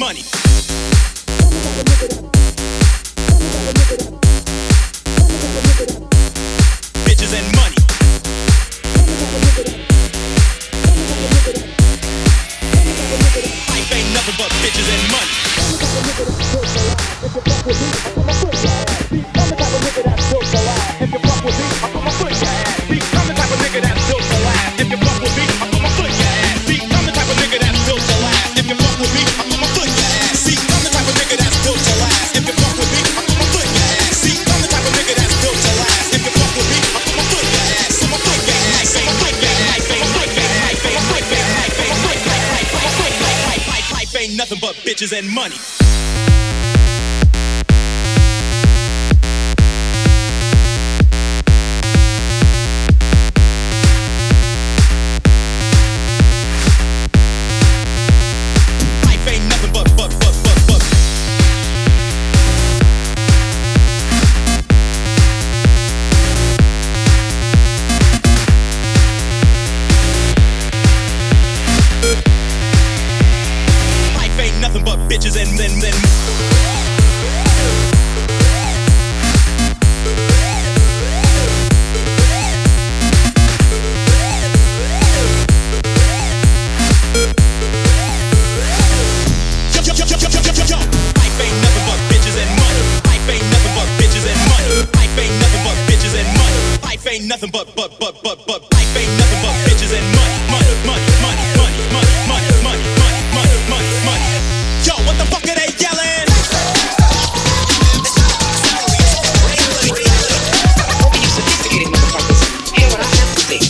money. Bitches and money. Life ain't nothing but bitches and money. I'm the type of nigga that's built to last. If you fuck with me, I'm gonna put your ass. I'm the type of nigga that's built to last. If you fuck with me, I'm gonna put your ass. I'm the type of nigga that's built to last. If you fuck with me, I'm gonna put your ass. I'm the type of nigga that's built to last. If you fuck with me, I'm gonna put your ass. I'm the type of nigga that's built to last. If you fuck with me, I'm gonna put your ass. I'ma put your ass. I'ma put your ass. I'ma put your ass. I'ma put your ass. I'ma put your ass. Life ain't nothing but bitches and money. Bitches and then life ain't nothing but bitches and money. Life ain't nothing but bitches and money. Life ain't nothing but bitches and money. Life ain't nothing but life ain't nothing but bitches and money. Money, money, money, money, money, money, money, money, money, money, money. Yo, what the fuck are they yelling? Hope you sophisticated motherfuckers hear what I have to say.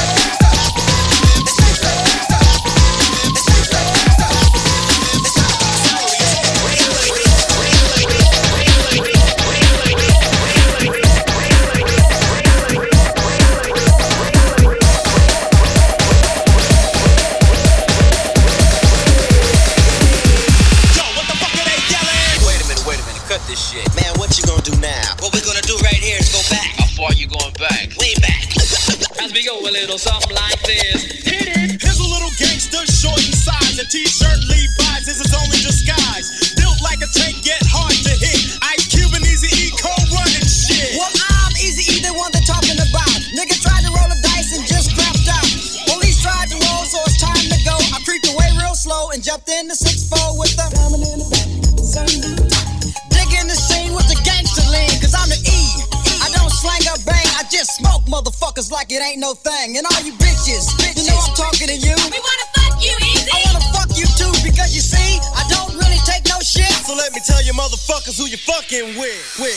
A little something like this. Hit it. Here's a little gangster, short in size. A t-shirt Levi's is his only disguise. Built like a tank, yet hard to hit. Ice Cube and Eazy-E co-running shit. Well, I'm Eazy-E, the one they're talking about. Nigga tried to roll the dice and just crapped out. Police tried to roll, so it's time to go. I creeped away real slow and jumped in the 6-4 with the diamond in the back. Digging the scene with the gangster lean, cause I'm the E. I don't slang or bang, I just smoke motherfuckers like it ain't no thing. And all you bitches, you know I'm talking to you. We wanna fuck you, Easy. I wanna fuck you too, because you see, I don't really take no shit. So let me tell you motherfuckers who you fucking with.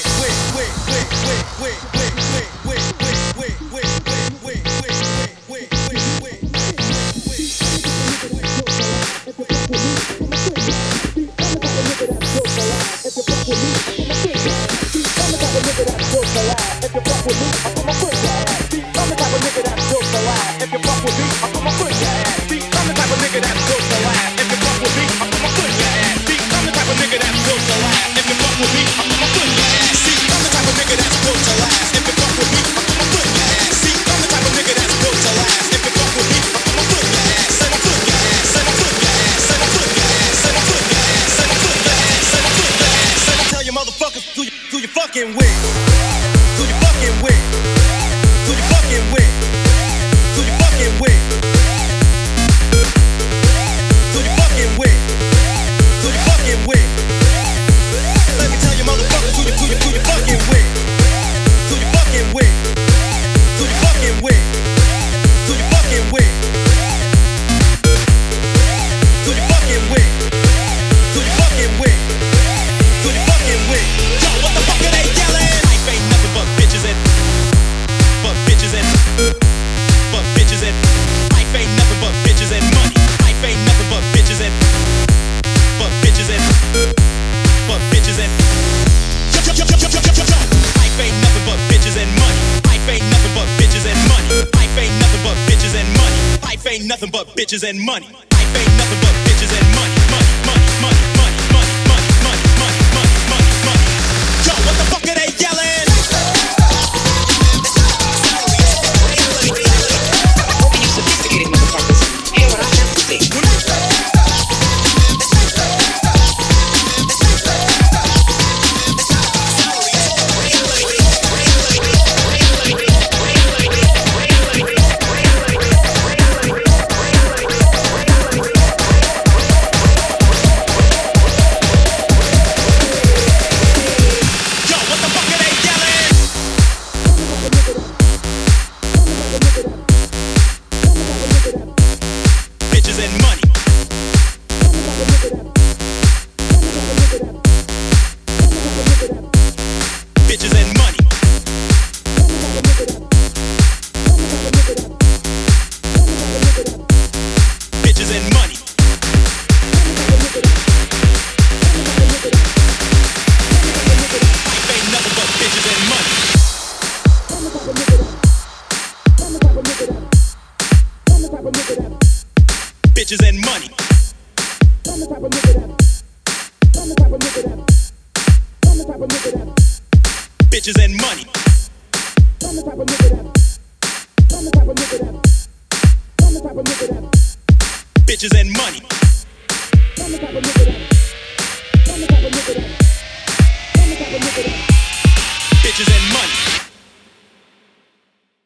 ain't nothing but bitches and money. Life ain't nothing but bitches and money. Money, money, money, money, money, money, money, money, money, money, money. Yo, what the fuck are they yelling? Hope you sophisticated motherfuckers hear what I have to say. of nigga that's, I'm the type of nigga that's, bitches and money. I'm the type of nigga that's, I'm the type of nigga that's, I'm the type of nigga that's, bitches and money. I'm the type of nigga that's, I'm the type of nigga that's, I'm the type of nigga that's, bitches and money.